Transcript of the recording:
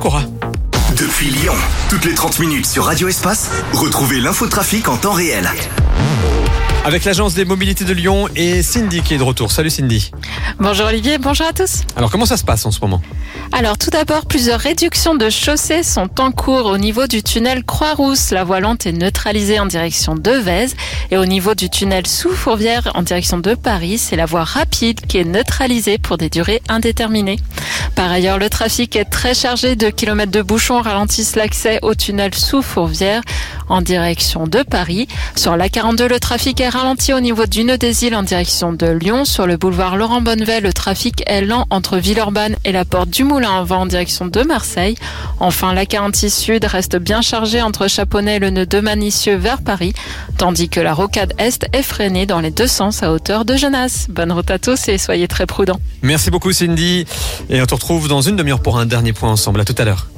Cora. Depuis Lyon, toutes les 30 minutes sur Radio Espace, retrouvez l'infotrafic en temps réel. Avec l'agence des mobilités de Lyon et Cindy qui est de retour. Salut Cindy. Bonjour Olivier, bonjour à tous. Alors comment ça se passe en ce moment ? Alors tout d'abord, plusieurs réductions de chaussées sont en cours au niveau du tunnel Croix-Rousse. La voie lente est neutralisée en direction de Vèze. Et au niveau du tunnel sous Fourvière en direction de Paris, c'est la voie rapide qui est neutralisée pour des durées indéterminées. Par ailleurs, le trafic est très chargé. 2 km de bouchons ralentissent l'accès au tunnel sous Fourvière en direction de Paris. Sur la 42, le trafic est ralenti au niveau du Nœud des Îles en direction de Lyon. Sur le boulevard Laurent Bonnevet, le trafic est lent entre Villeurbanne et la porte du Moulin à Vent en direction de Marseille. Enfin, la 46 Sud reste bien chargée entre Chaponnet et le nœud de Manicieux vers Paris, tandis que la rocade Est est freinée dans les deux sens à hauteur de Genasse. Bonne route à tous et soyez très prudents. Merci beaucoup Cindy. Et on te retrouve dans une demi-heure pour un dernier point ensemble. À tout à l'heure.